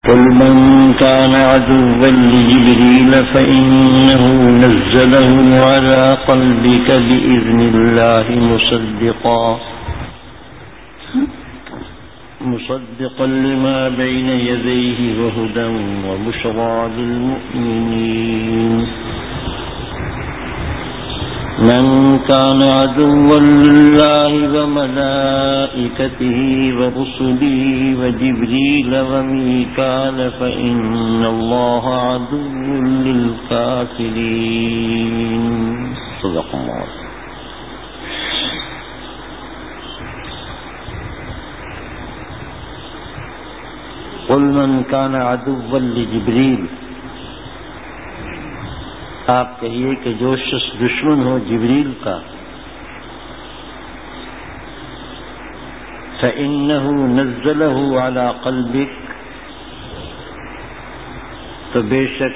قل من كان عدوا لجبريل فإنه نزله على قلبك بإذن الله مصدقا لما بين يديه وهدى وبشرى للمؤمنين. من كان عدوا لله وملائكته ورسله وجبريل وميكال فإن الله عدو للكافرين. صدق الله. قل من كان عدوا لجبريل، آپ کہیے کہ جو شخص دشمن ہو جبریل کا، فإنه نزله على قلبك، تو بے شک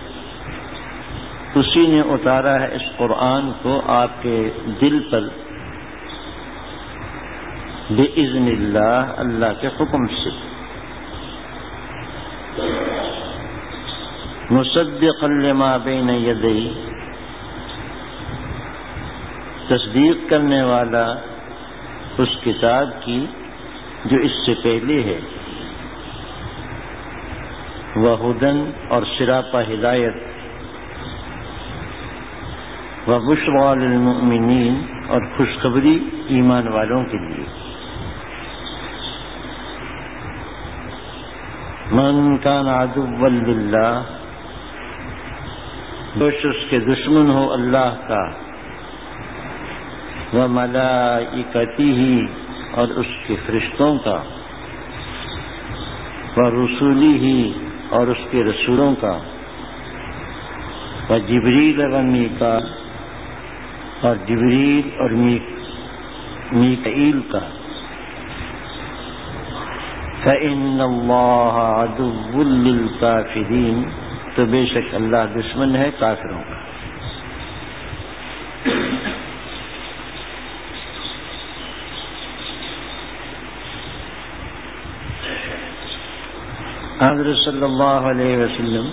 اسی نے اتارا ہے اس قرآن کو آپ کے دل پر، بإذن اللہ، اللہ کے حکم سے، مصدقا لما بین یدیہ، تصدیق کرنے والا اس کتاب کی جو اس سے پہلے ہے، وہدن، اور سراپا ہدایت، وبشریٰ للمؤمنین، اور خوشخبری ایمان والوں کے لیے. من کان عدوا للہ، جو شخص کے دشمن ہو اللہ کا، وملائکتہ، اور اس کے فرشتوں کا، ورسولہ، اور اس کے رسولوں کا، وجبریل ومیکال، اور جبریل اور میکائیل کا، فإن اللہ عدو للکافرین، تو بے شک اللہ دشمن ہے کافروں کا. حضرت صلی اللہ علیہ وسلم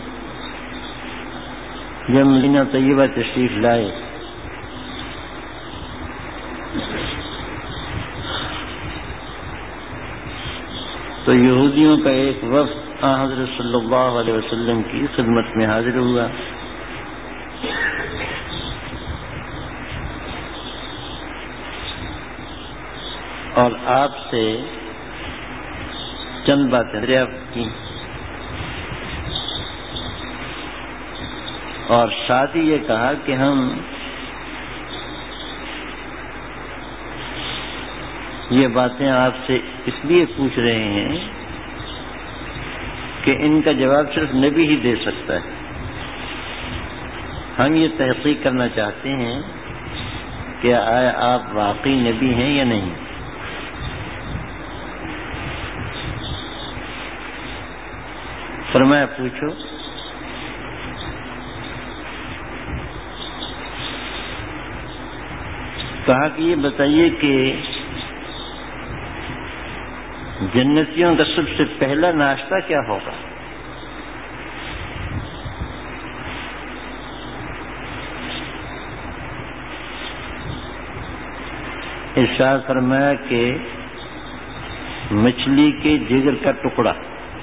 جب مدینہ طیبہ تشریف لائے تو یہودیوں کا ایک وفد حضرت صلی اللہ علیہ وسلم کی خدمت میں حاضر ہوا. اور آپ سے چند باتیں دریافت کی، اور ساتھ ہی یہ کہا کہ ہم یہ باتیں آپ سے اس لیے پوچھ رہے ہیں کہ ان کا جواب صرف نبی ہی دے سکتا ہے. ہم یہ تحقیق کرنا چاہتے ہیں کہ آیا آپ واقعی نبی ہیں یا نہیں. فرمایا پوچھو. کہا کہ یہ بتائیے کہ جنتیوں کا سب سے پہلا ناشتہ کیا ہوگا؟ ارشاد فرمایا کہ مچھلی کے جگر کا ٹکڑا.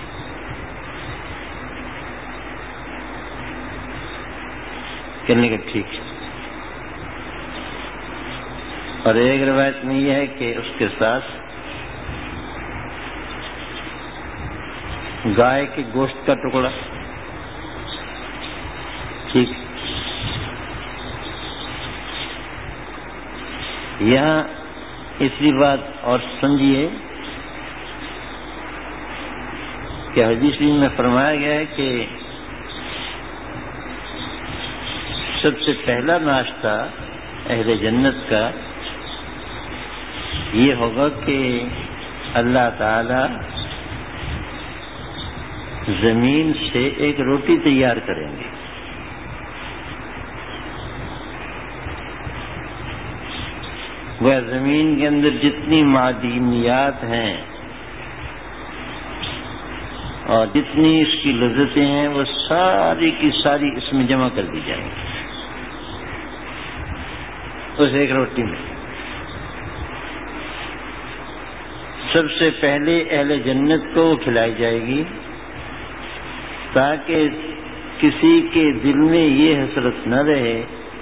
کہنے کا ٹھیک ہے. اور ایک روایت میں یہ ہے کہ اس کے ساتھ گائے کے گوشت کا ٹکڑا. ٹھیک. یہاں اسی بات اور سمجھیے کہ حدیث میں فرمایا گیا ہے کہ سب سے پہلا ناشتہ اہل جنت کا یہ ہوگا کہ اللہ تعالی زمین سے ایک روٹی تیار کریں گے. وہ زمین کے اندر جتنی معدنیات ہیں اور جتنی اس کی لذتیں ہیں وہ ساری کی ساری اس میں جمع کر دی جائیں گی، اس ایک روٹی میں۔ سب سے پہلے اہل جنت کو کھلائی جائے گی تاکہ کسی کے دل میں یہ حسرت نہ رہے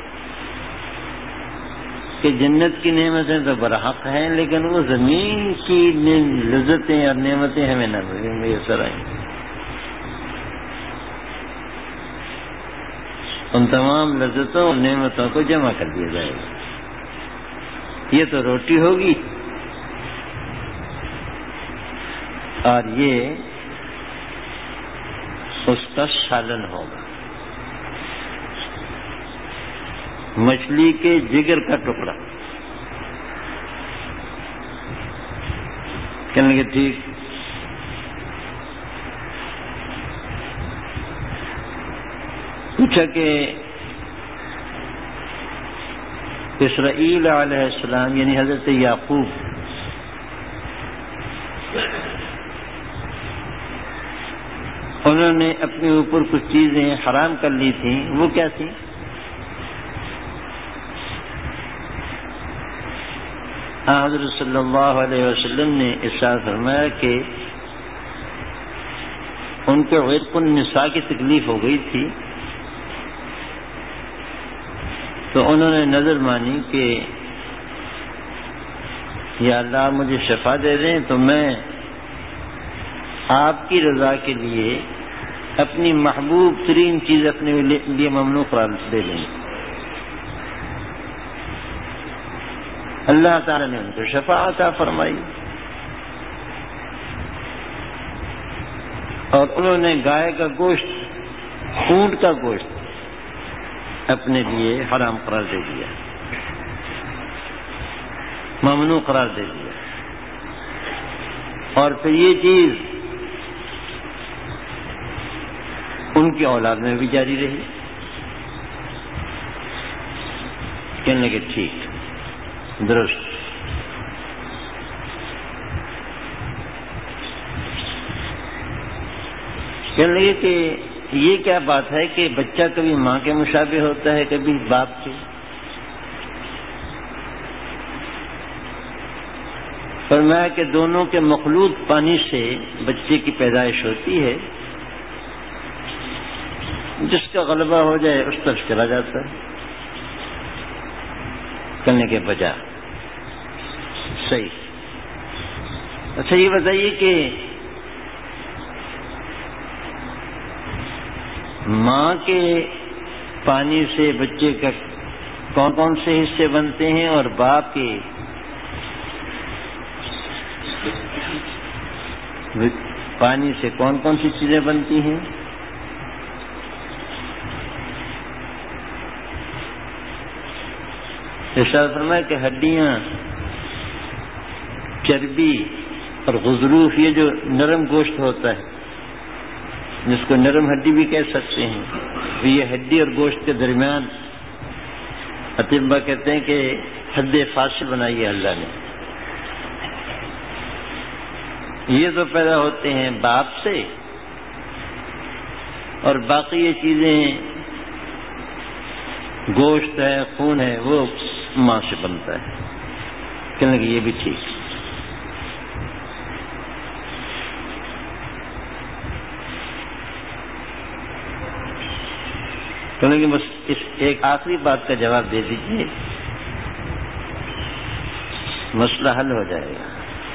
کہ جنت کی نعمتیں تو برحق ہیں لیکن وہ زمین کی لذتیں اور نعمتیں ہمیں نہ میسر آئیں۔ ان تمام لذتوں اور نعمتوں کو جمع کر دیا جائے گا۔ یہ تو روٹی ہوگی اور یہ اس کا سالن ہوگا، مچھلی کے جگر کا ٹکڑا۔ کہنے لگے ٹھیک۔ پوچھا کہ اسرائیل علیہ السلام یعنی حضرت یعقوب انہوں نے اپنے اوپر کچھ چیزیں حرام کر لی تھیں، وہ کیا تھیں؟ حضرت صلی اللہ علیہ وسلم نے ارشاد فرمایا کہ ان کو عتق النساء کی تکلیف ہو گئی تھی، تو انہوں نے نظر مانی کہ یا اللہ مجھے شفا دے دیں تو میں آپ کی رضا کے لیے اپنی محبوب ترین چیز اپنے لیے ممنوع قرار دے لیں۔ اللہ تعالی نے ان کو شفا عطا فرمائی اور انہوں نے گائے کا گوشت، اونٹ کا گوشت اپنے لیے حرام قرار دے دیا، ممنوع قرار دے دیا، اور پھر یہ چیز ان کی اولاد میں بھی جاری رہی۔ کہنے لگے ٹھیک، درست۔ کہنے لگے کہ یہ کیا بات ہے کہ بچہ کبھی ماں کے مشابہ ہوتا ہے کبھی باپ کے؟ فرمایا کہ دونوں کے مخلوط پانی سے بچے کی پیدائش ہوتی ہے، جس کا غلبہ ہو جائے اس طرف چلا جاتا ہے، کرنے کے بجا۔ صحیح۔ اچھا یہ بتائیے کہ ماں کے پانی سے بچے کا کون کون سے حصے بنتے ہیں اور باپ کے پانی سے کون کون سی چیزیں بنتی ہیں؟ ارشاد فرمایا کہ ہڈیاں، چربی اور غضروف، یہ جو نرم گوشت ہوتا ہے جس کو نرم ہڈی بھی کہہ سکتے ہیں، یہ ہڈی اور گوشت کے درمیان اطباء کہتے ہیں کہ حد فاصل بنائی ہے اللہ نے۔ یہ تو پیدا ہوتے ہیں باپ سے اور باقی یہ چیزیں گوشت ہے، خون ہے، وہ ماں سے بنتا ہے۔ کہنے لگے یہ بھی ٹھیک۔ کہنے لگے بس اس ایک آخری بات کا جواب دے دیجیے، مسئلہ حل ہو جائے گا۔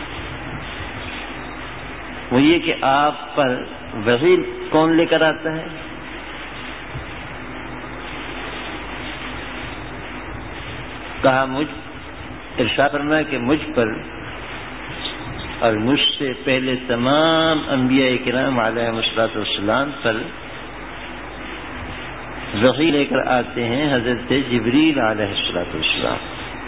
وہ یہ کہ آپ پر وحی کون لے کر آتا ہے؟ کہا ارشاد فرمایا کہ مجھ پر اور مجھ سے پہلے تمام انبیاء کرام علیہم السلام پر وحی لے کر آتے ہیں حضرت جبریل علیہ السلام،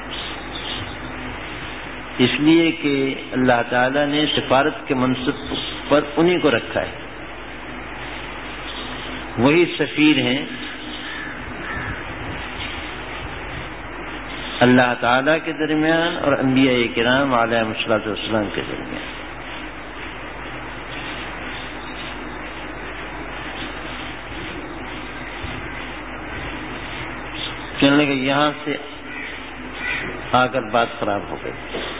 اس لیے کہ اللہ تعالیٰ نے سفارت کے منصب پر انہی کو رکھا ہے، وہی سفیر ہیں اللہ تعالیٰ کے درمیان اور انبیاء کرام علیہ السلام کے درمیان۔ کہنے لگے یہاں سے آ کر بات خراب ہو گئی.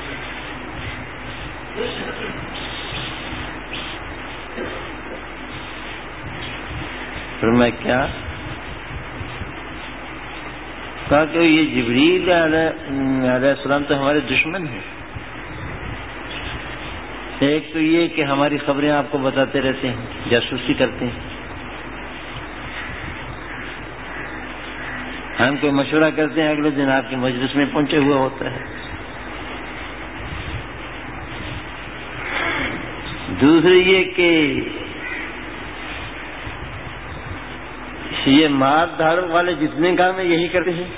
پھر میں کیا کہا کہ یہ جبریل علیہ السلام تو ہمارے دشمن ہیں. ایک تو یہ کہ ہماری خبریں آپ کو بتاتے رہتے ہیں، جاسوسی کرتے ہیں. ہم کوئی مشورہ کرتے ہیں، اگلے دن آپ کی مجلس میں پہنچے ہوا ہوتا ہے. دوسری یہ کہ یہ مار دھاڑوں والے جتنے کام ہیں یہی کرتے ہیں.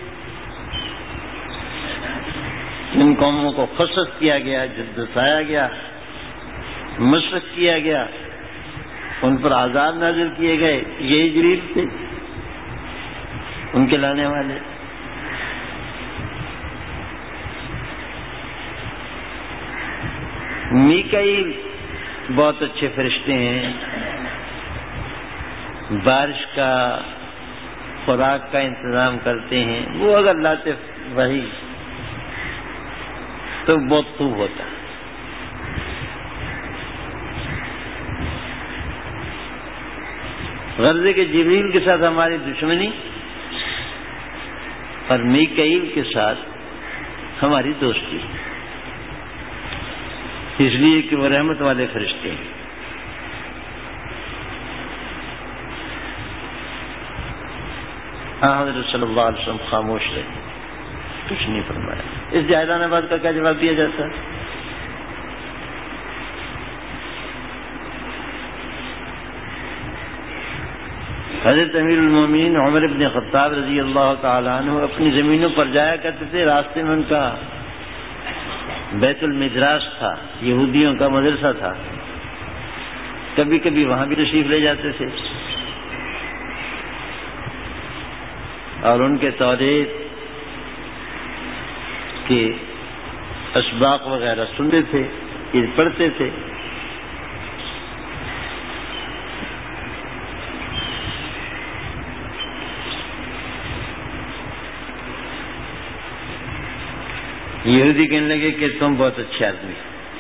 جن قوموں کو خصت کیا گیا، جتایا گیا، مشرق کیا گیا، ان پر عذاب نازل کیے گئے، یہی جبریل تھے ان کے لانے والے. میکائیل بہت اچھے فرشتے ہیں، بارش کا، خوراک کا انتظام کرتے ہیں. وہ اگر لاتے وہی تو بہت خوب ہوتا. غرضے کے جبریل کے ساتھ ہماری دشمنی اور میکائیل کے ساتھ ہماری دوستی، اس لیے کہ وہ رحمت والے فرشتے ہیں. حضرت صلی اللہ علیہ وسلم خاموش رہے، کچھ نہیں فرمایا. اس جاہلانہ بات کا کیا جواب دیا جاتا ہے؟ حضرت امیر المومنین عمر بن خطاب رضی اللہ تعالیٰ عنہ اپنی زمینوں پر جایا کرتے تھے. راستے میں ان کا بیت المدراس تھا، یہودیوں کا مدرسہ تھا. کبھی کبھی وہاں بھی تشریف لے جاتے تھے اور ان کے توریت کے اسباق وغیرہ سنتے تھے، پڑھتے تھے. یہودی کہنے لگے کہ تم بہت اچھے آدمی،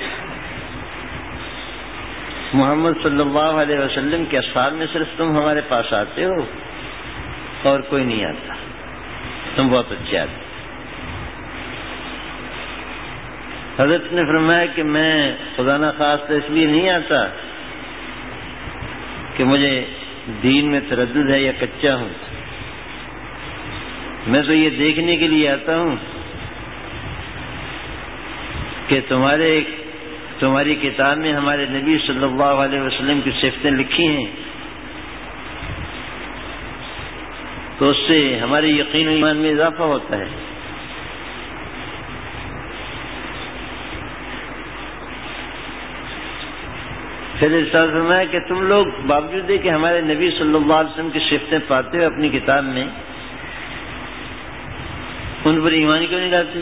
محمد صلی اللہ علیہ وسلم کے اصحاب میں صرف تم ہمارے پاس آتے ہو اور کوئی نہیں آتا، تم بہت اچھے آدمی. حضرت نے فرمایا کہ میں خدا نخواستہ اس لیے نہیں آتا کہ مجھے دین میں تردد ہے یا کچا ہوں، میں تو یہ دیکھنے کے لیے آتا ہوں کہ تمہاری کتاب میں ہمارے نبی صلی اللہ علیہ وسلم کی صفتیں لکھی ہیں، تو اس سے ہمارے یقین و ایمان میں اضافہ ہوتا ہے. پھر ارشاد فرمایا کہ تم لوگ باوجود ہے کہ ہمارے نبی صلی اللہ علیہ وسلم کی صفتیں پاتے ہو اپنی کتاب میں، ان پر ایمان کیوں نہیں لاتے؟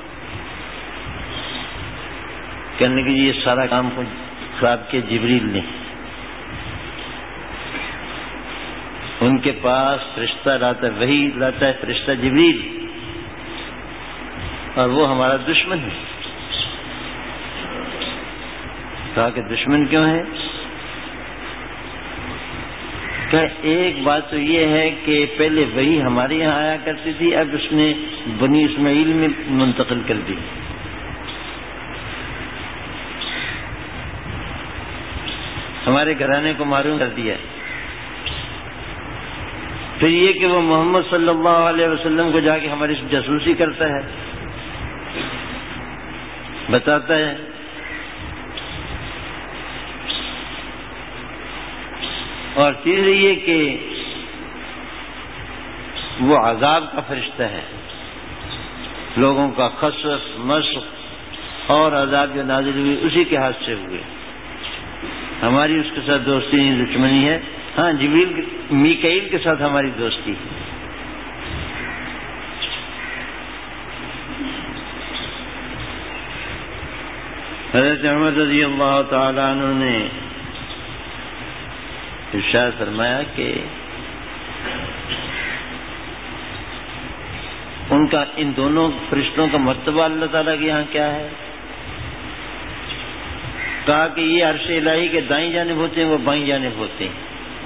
کہنے کہ یہ سارا کام خراب کیا جبریل نے. ان کے پاس فرشتہ لاتا ہے، وہی لاتا ہے فرشتہ جبریل، اور وہ ہمارا دشمن ہے. کہا کہ دشمن کیوں ہے؟ کہ ایک بات تو یہ ہے کہ پہلے وہی ہمارے یہاں آیا کرتی تھی، اب اس نے بنی اسماعیل میں منتقل کر دی. ہمارے گھرانے کو معلوم کر دیا. پھر یہ کہ وہ محمد صلی اللہ علیہ وسلم کو جا کے ہماری جاسوسی کرتا ہے، بتاتا ہے. اور تیسری یہ کہ وہ عذاب کا فرشتہ ہے، لوگوں کا خسف مسخ اور عذاب جو نازل ہوئی اسی کے ہاتھ سے ہوئے. ہماری اس کے ساتھ دوستی نہیں، دشمنی ہے. ہاں جبریل میکائیل کے ساتھ ہماری دوستی. حضرت عمر رضی اللہ تعالیٰ عنہ نے ارشاد فرمایا کہ ان کا ان دونوں فرشتوں کا مرتبہ اللہ تعالیٰ کے یہاں کیا ہے؟ کہا کہ یہ عرش الہی کے دائیں جانب ہوتے ہیں، وہ بائیں جانب ہوتے ہیں۔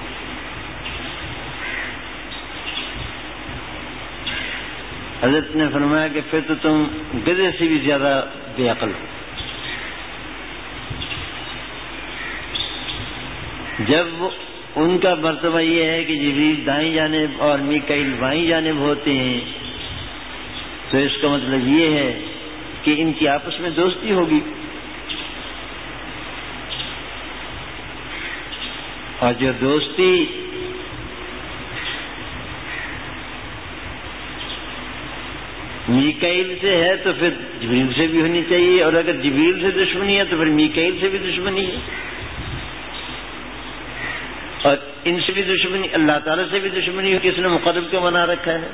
حضرت نے فرمایا کہ پھر تو تم گدھے سے بھی زیادہ بے عقل ہو۔ جب ان کا مرتبہ یہ ہے کہ جبریل دائیں جانب اور میکائیل بائیں جانب ہوتے ہیں، تو اس کا مطلب یہ ہے کہ ان کی آپس میں دوستی ہوگی، اور جو دوستی میکائیل سے ہے تو پھر جبریل سے بھی ہونی چاہیے، اور اگر جبریل سے دشمنی ہے تو پھر میکائیل سے بھی دشمنی ہے، اور ان سے بھی دشمنی، اللہ تعالیٰ سے بھی دشمنی ہو، کس نے مقرب کو بنا رکھا ہے؟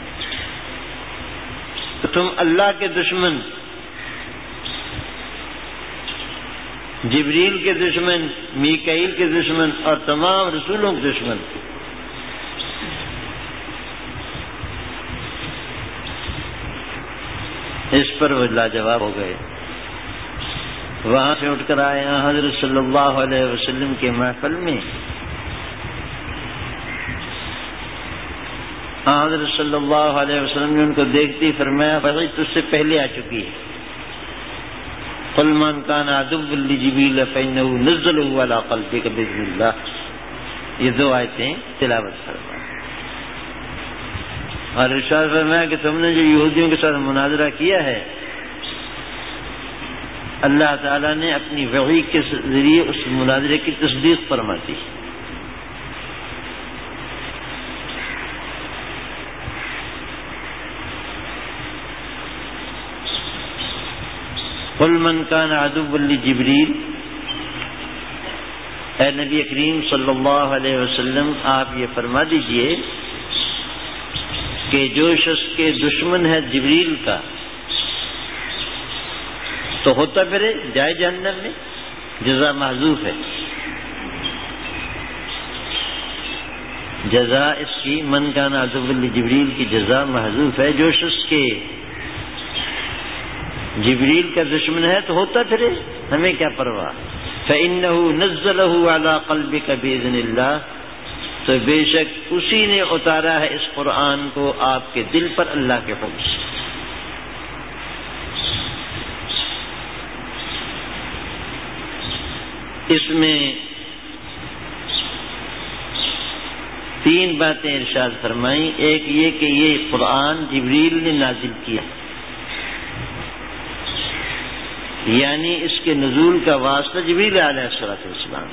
تو تم اللہ کے دشمن، جبریل کے دشمن، میکائیل کے دشمن اور تمام رسولوں کے دشمن، اس پر وہ لاجواب ہو گئے۔ وہاں سے اٹھ کر آئے حضرت صلی اللہ علیہ وسلم کے محفل میں، حضرت صلی اللہ علیہ وسلم نے ان کو دیکھتی فرمایا بھائی تجھ سے پہلے آ چکی ہے، قل من کان عدوا لجبریل فإنه نزله على قلبك بإذن اللہ، یہ دو آیتیں تلاوت فرمائیں۔ اور ارشاد فرمایا کہ تم نے جو یہودیوں کے ساتھ مناظرہ کیا ہے، اللہ تعالیٰ نے اپنی وحی کے ذریعے اس مناظرے کی تصدیق فرما دی۔ قل من کان عدوا لجبریل، اے نبی کریم صلی اللہ علیہ وسلم آپ یہ فرما دیجئے کہ جو شخص کے دشمن ہے جبریل کا تو ہوتا پھرے جائے جہنم میں، جزا محذوف ہے۔ جزا اس کی من کان عدوا لجبریل کی جزا محذوف ہے، جو شخص کے جبریل کا دشمن ہے تو ہوتا پھرے، ہمیں کیا پرواہ۔ فإنه نزله على قلبك بإذن اللہ، تو بے شک اسی نے اتارا ہے اس قرآن کو آپ کے دل پر اللہ کے حکم سے۔ اس میں تین باتیں ارشاد فرمائیں۔ ایک یہ کہ یہ قرآن جبریل نے نازل کیا، یعنی اس کے نزول کا واسطہ جبریل علیہ السلام۔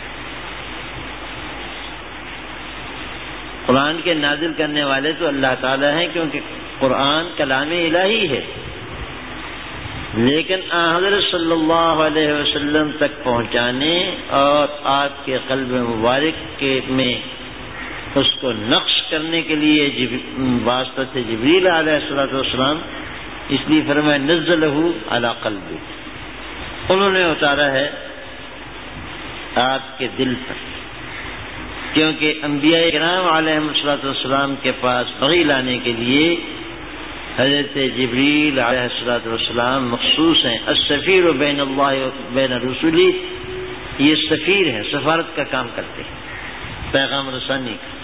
قرآن کے نازل کرنے والے تو اللہ تعالیٰ ہیں، کیونکہ قرآن کلام الہی ہے، لیکن حضرت صلی اللہ علیہ وسلم تک پہنچانے اور آپ کے قلب مبارک میں اس کو نقش کرنے کے لیے واسطہ سے جبریل علیہ السلام، اس لیے فرمایا نزلہ علی قلبی، انہوں نے اتارا ہے آپ کے دل پر، کیونکہ انبیاء کرام علیہم السلام کے پاس وحی لانے کے لیے حضرت جبریل علیہ السلام مخصوص ہیں۔ السفیر بین اللہ و بین رسولی، یہ سفیر ہیں، سفارت کا کام کرتے ہیں، پیغام رسانی کا۔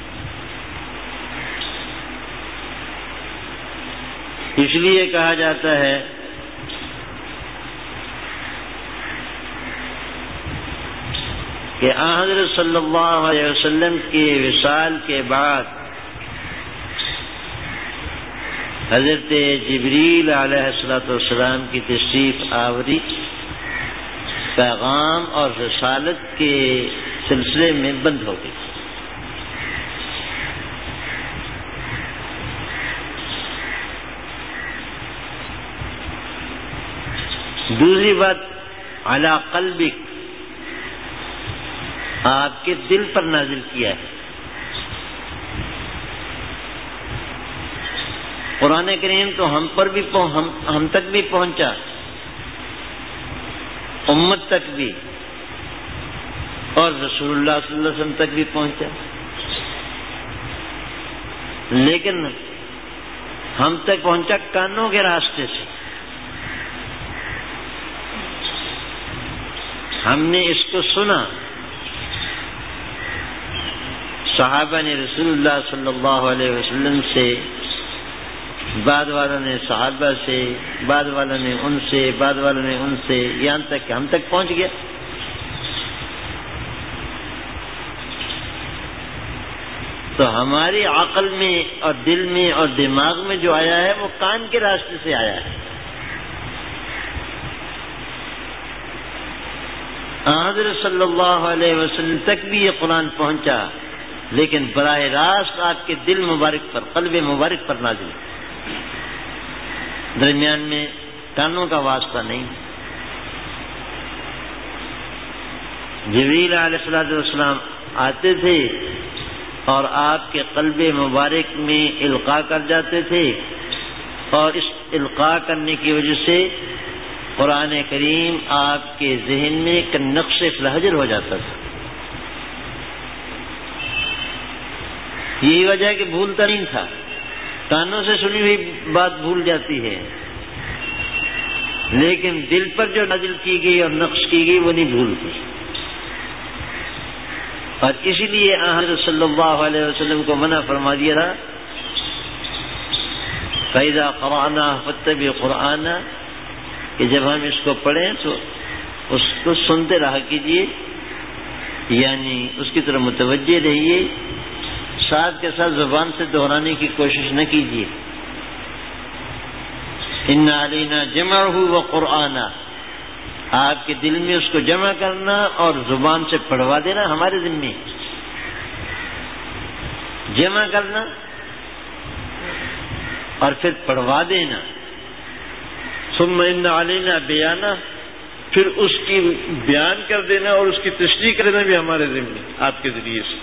اس لیے کہا جاتا ہے کہ حضرت صلی اللہ علیہ وسلم کے وصال کے بعد حضرت جبریل علیہ السلام کی تشریف آوری پیغام اور رسالت کے سلسلے میں بند ہو گئی۔ دوسری بات، علی قلبک، آپ کے دل پر نازل کیا ہے۔ قرآن کریم تو ہم پر بھی ہم تک بھی پہنچا، امت تک بھی، اور رسول اللہ صلی اللہ علیہ وسلم تک بھی پہنچا، لیکن ہم تک پہنچا کانوں کے راستے سے. ہم نے اس کو سنا. صحابہ نے رسول اللہ صلی اللہ علیہ وسلم سے، بعد والوں نے صحابہ سے، بعد والوں نے ان سے، بعد والوں نے ان سے، یہاں تک کہ ہم تک پہنچ گیا. تو ہماری عقل میں اور دل میں اور دماغ میں جو آیا ہے وہ کان کے راستے سے آیا ہے. حضرت صلی اللہ علیہ وسلم تک بھی یہ قرآن پہنچا، لیکن براہ راست آپ کے دل مبارک پر، قلب مبارک پر نازل، درمیان میں کانوں کا واسطہ نہیں. جبریل علیہ السلام آتے تھے اور آپ کے قلب مبارک میں القاء کر جاتے تھے، اور اس القاء کرنے کی وجہ سے قرآن کریم آپ کے ذہن میں نقش فلحجر ہو جاتا تھا. یہی وجہ ہے کہ بھولتا نہیں تھا. کانوں سے سنی ہوئی بات بھول جاتی ہے، لیکن دل پر جو نازل کی گئی اور نقش کی گئی وہ نہیں بھولتی. اور اسی لیے حضرت صلی اللہ علیہ وسلم کو منع فرما دیا تھا، فَإِذَا قَرَأْنَاهُ فَاتَّبِعْ قُرْآنَهُ، کہ جب ہم اس کو پڑھیں تو اس کو سنتے رہا کیجیے، یعنی اس کی طرف متوجہ رہیے، ساتھ کے ساتھ زبان سے دہرانے کی کوشش نہ کیجیے. إِنَّ عَلَيْنَا جَمْعَهُ وَقُرْآنَهُ، آپ کے دل میں اس کو جمع کرنا اور زبان سے پڑھوا دینا ہمارے ذمہ. جمع کرنا اور پھر پڑھوا دینا. ثم إن علينا بیانہ، پھر اس کی بیان کر دینا اور اس کی تشریح کر دینا بھی ہمارے ذمہ آپ کے ذریعے سے.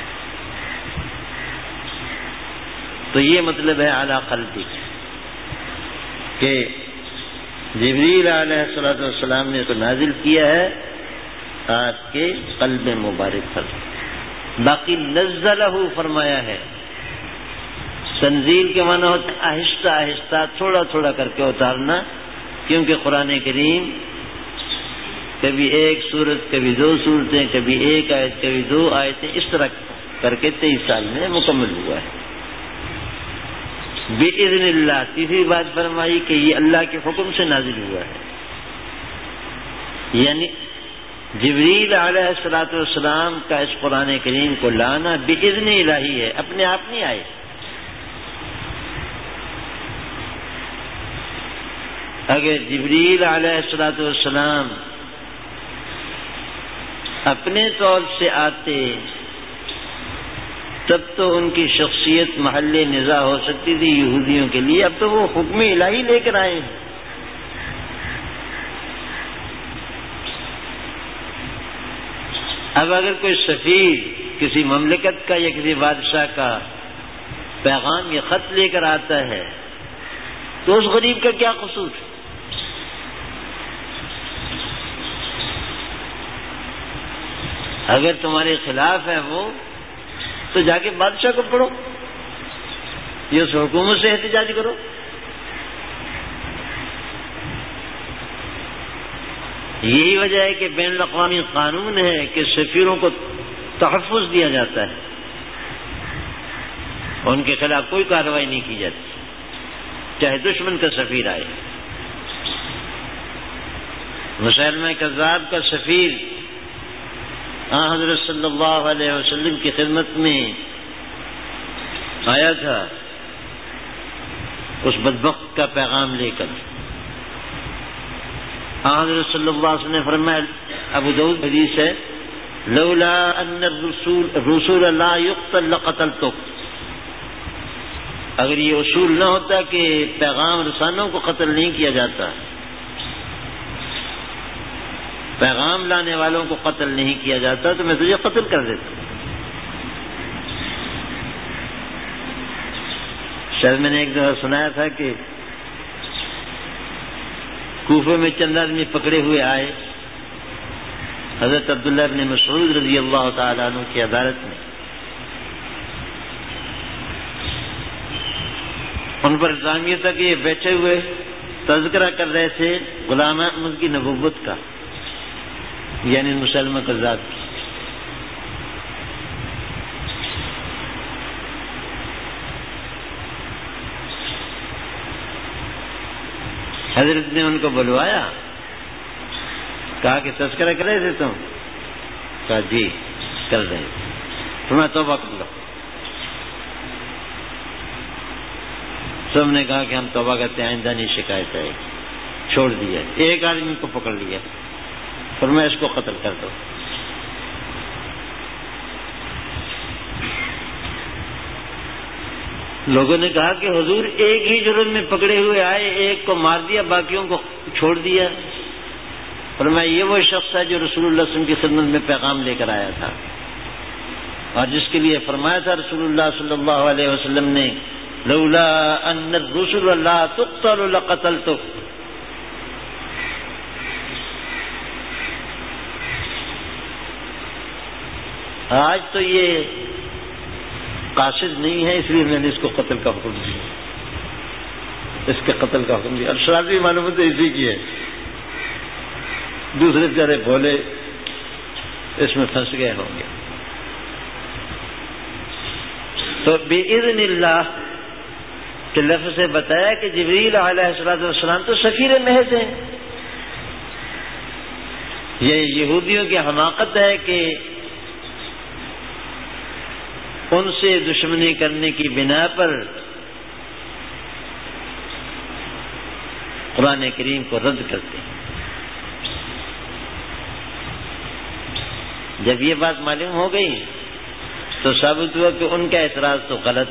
تو یہ مطلب ہے اعلیٰ قلبی، کہ جبریل علیہ السلام نے تو نازل کیا ہے آپ کے قلب مبارک پر. باقی نزلہ فرمایا ہے. تنزیل کے معنی ہوتا ہے آہستہ آہستہ، تھوڑا تھوڑا کر کے اتارنا، کیونکہ قرآن کریم کبھی ایک سورت، کبھی دو سورتیں، کبھی ایک آیت، کبھی دو آیتیں، اس طرح کر کے 23 سال میں مکمل ہوا ہے. بِإِذْنِ اللہ، تیسری بات فرمائی کہ یہ اللہ کے حکم سے نازل ہوا ہے. یعنی جبریل علیہ السلام کا اس قرآن کریم کو لانا بِإِذْنِ الہی ہے، اپنے آپ نہیں آئے. اگر جبریل علیہ السلام اپنے طور سے آتے تب تو ان کی شخصیت محل نزاع ہو سکتی تھی یہودیوں کے لیے. اب تو وہ حکم الہی لے کر آئے ہیں. اب اگر کوئی سفیر کسی مملکت کا یا کسی بادشاہ کا پیغام یا خط لے کر آتا ہے تو اس غریب کا کیا قصور؟ اگر تمہارے خلاف ہے وہ تو جا کے بادشاہ کو پڑھو یا اس حکومت سے احتجاج کرو. یہی وجہ ہے کہ بین الاقوامی قانون ہے کہ سفیروں کو تحفظ دیا جاتا ہے، ان کے خلاف کوئی کارروائی نہیں کی جاتی چاہے دشمن کا سفیر آئے. مسلمہ کذاب کا سفیر حضرت صلی اللہ علیہ وسلم کی خدمت میں آیا تھا اس بدبخت کا پیغام لے کر. حضرت صلی اللہ علیہ وسلم نے فرمایا، ابو داؤد حدیث ہے، لولا ان الرسول لا يقتل لقتلتک، اگر یہ اصول نہ ہوتا کہ پیغام رسانوں کو قتل نہیں کیا جاتا، پیغام لانے والوں کو قتل نہیں کیا جاتا، تو میں تجھے قتل کر دیتا. شاید میں نے ایک دفعہ سنایا تھا کہ کوفے میں چند آدمی پکڑے ہوئے آئے حضرت عبداللہ ابن مسعود رضی اللہ تعالیٰ عنہ کی عدالت میں. ان پر الزام یہ تھا کہ یہ بیٹھے ہوئے تذکرہ کر رہے تھے غلام احمد کی نبوت کا، یعنی مسلمہ کذاب کی۔ حضرت نے ان کو بلوایا، کہا کہ تذکرہ کر رہے تھے تم؟ کہا جی کر رہے ہیں۔ تمہیں توبہ کر لو۔ سب نے کہا کہ ہم توبہ کرتے ہیں، آئندہ نہیں شکایت ہے، چھوڑ دیا۔ ایک آدمی کو پکڑ لیا، فرمایا اس کو قتل کر دو۔ لوگوں نے کہا کہ حضور ایک ہی جرم میں پکڑے ہوئے آئے، ایک کو مار دیا، باقیوں کو چھوڑ دیا۔ فرمایا یہ وہ شخص ہے جو رسول اللہ صلی اللہ علیہ وسلم کی خدمت میں پیغام لے کر آیا تھا، اور جس کے لیے فرمایا تھا رسول اللہ صلی اللہ علیہ وسلم نے لولا ان الرسل لا تقتل لقتلتک۔ آج تو یہ قاصد نہیں ہے، اس لیے میں نے اس کو قتل کا حکم دیا، اس کے قتل کا حکم دیا۔ اور شرابی معلومات اسی کی ہے، دوسرے بیچارے بھولے اس میں پھنس گئے ہوں گے۔ تو بِإِذْنِ اللہ کے لفظ سے بتایا کہ جبریل علیہ السلام تو سفیر محض ہیں۔ یہ یہودیوں کی حماقت ہے کہ ان سے دشمنی کرنے کی بنا پر قرآن کریم کو رد کرتے ہیں۔ جب یہ بات معلوم ہو گئی تو ثابت ہوا کہ ان کا اعتراض تو غلط۔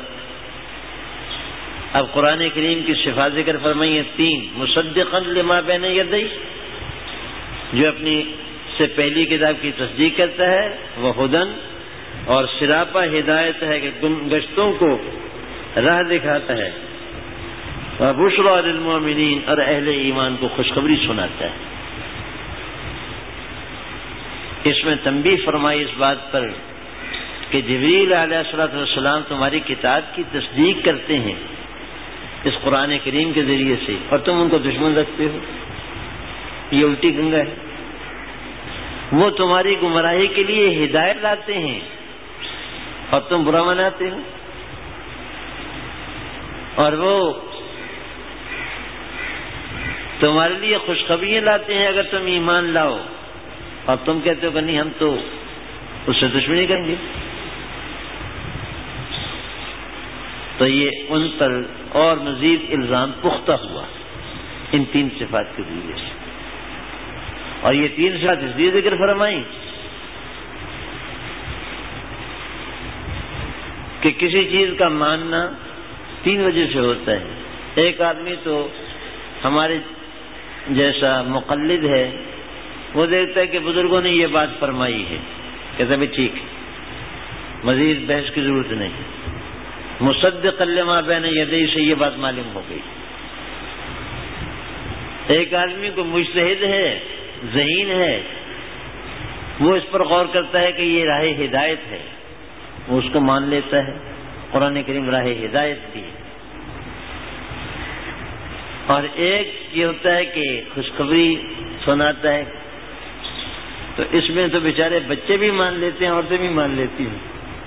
اب قرآن کریم کی صفات ذکر فرمائی ہیں تین: مصدقا لما بین یدیہ، جو اپنی سے پہلی کتاب کی تصدیق کرتا ہے، وہ ہدن، اور سراپا ہدایت ہے کہ گمگشتوں کو راہ دکھاتا ہے، اور بشریٰ للمؤمنین، اور اہل ایمان کو خوشخبری سناتا ہے۔ اس میں تنبیہ فرمائی اس بات پر کہ جبریل علیہ السلام تمہاری کتاب کی تصدیق کرتے ہیں اس قرآن کریم کے ذریعے سے، اور تم ان کو دشمن رکھتے ہو، یہ الٹی گنگا ہے۔ وہ تمہاری گمراہی کے لیے ہدایت لاتے ہیں اور تم برا مناتے ہو، اور وہ تمہارے لیے خوشخبریاں لاتے ہیں اگر تم ایمان لاؤ، اور تم کہتے ہو کہ نہیں ہم تو اس سے دشمنی کریں گے۔ تو یہ ان پر اور مزید الزام پختہ ہوا ان تین صفات کے ذریعے سے، اور یہ تین صفات اس لیے ذکر فرمائی کہ کسی چیز کا ماننا تین وجہ سے ہوتا ہے۔ ایک آدمی تو ہمارے جیسا مقلد ہے، وہ دیکھتا ہے کہ بزرگوں نے یہ بات فرمائی ہے، کہتا بھی ٹھیک ہے، مزید بحث کی ضرورت نہیں۔ مصدق لما بین یدیہ سے یہ بات معلوم ہو گئی۔ ایک آدمی کو مجتہد ہے، ذہین ہے، وہ اس پر غور کرتا ہے کہ یہ راہ ہدایت ہے، وہ اس کو مان لیتا ہے، قرآن کریم راہ ہدایت دی۔ اور ایک یہ ہوتا ہے کہ خوشخبری سناتا ہے، تو اس میں تو بیچارے بچے بھی مان لیتے ہیں، عورتیں بھی مان لیتی ہیں۔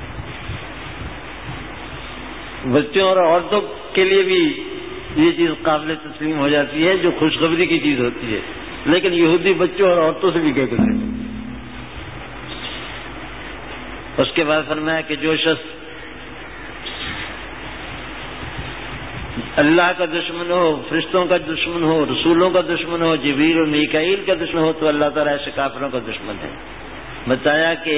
بچوں اور عورتوں کے لیے بھی یہ چیز قابل تسلیم ہو جاتی ہے جو خوشخبری کی چیز ہوتی ہے، لیکن یہودی بچوں اور عورتوں سے بھی کہتے ہیں۔ اس کے بعد فرمایا کہ جو شخص اللہ کا دشمن ہو، فرشتوں کا دشمن ہو، رسولوں کا دشمن ہو، جبریل اور میکائیل کا دشمن ہو، تو اللہ تعالیٰ ایسے کافروں کا دشمن ہے۔ بتایا کہ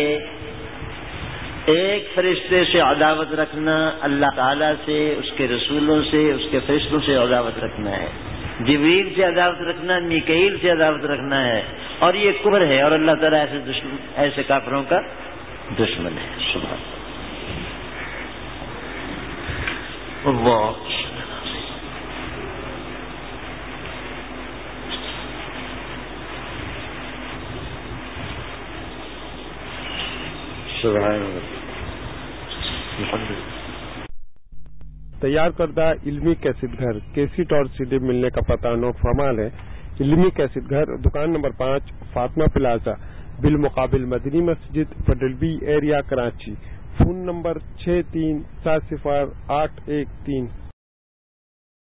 ایک فرشتے سے عداوت رکھنا اللہ تعالیٰ سے، اس کے رسولوں سے، اس کے فرشتوں سے عداوت رکھنا ہے، جبریل سے عداوت رکھنا، میکائیل سے عداوت رکھنا ہے، اور یہ کفر ہے، اور اللہ تعالیٰ ایسے کافروں کا دشمن ہے۔ سبحان اللہ۔ سبحان اللہ۔ تیار کردہ علمی کیسٹ گھر کیسٹ اور CD ملنے کا پتہ نوٹ فرما لیں۔ علمی کیسٹ گھر دکان نمبر 5 فاطمہ پلازا بالمقابل Madni Masjid federal B area Karachi. Phone number 63708113